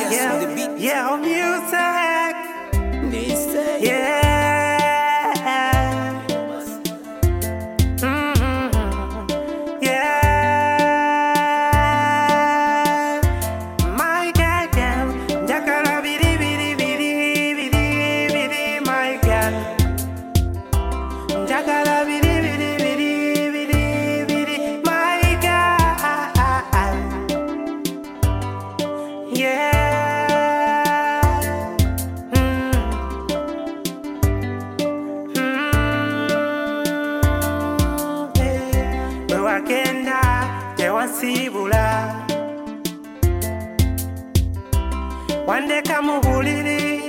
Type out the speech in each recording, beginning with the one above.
Yeah, music. Yeah. Yeah. My God, Jakara bidi bidi bidi bidi bidi. My God, Jakara bidi bidi bidi bidi bidi. My God. Yeah. Wagenda tewasibula wandeka mu buliri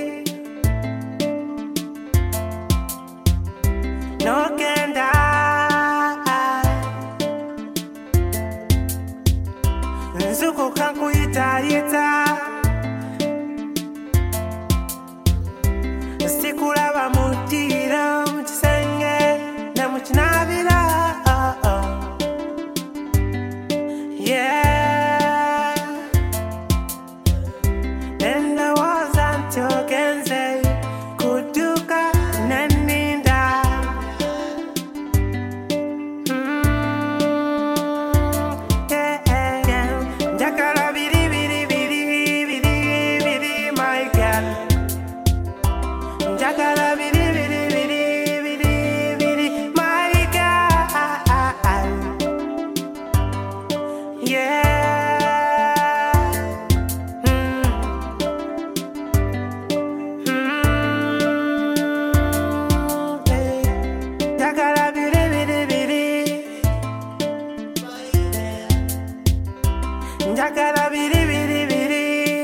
nogenda nzukuka nkuyitayita sikulaba mu ddiiro mu kisenge ne mu kinabira. Yeah, and I wasn't talking, say, kuduka naninda. Yeah, Jakara bidi bidi bidi bidi bidi, my God. Jakara bidi bidi bidi bidi bidi, my God. Yeah. Jakara bidi bidi bidi. Jakara bidi bidi bidi.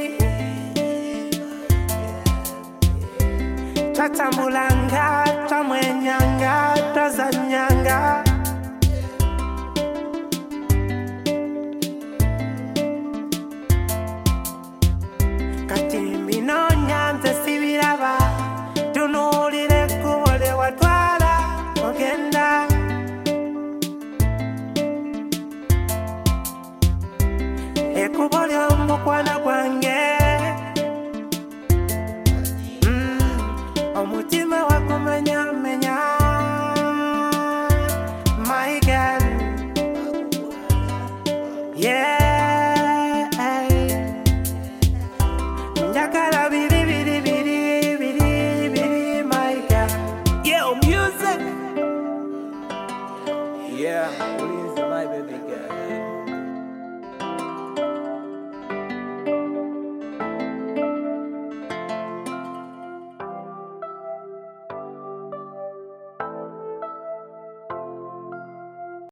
Twatambulanga, twamwenyanga, twazanyanga. Kati mbino nyanze sibiraba tunuulire ekkubo lye watwala ogenda. Ekkubo ly'omukwano gwange omutima wagumenyamenya. My God, yeah.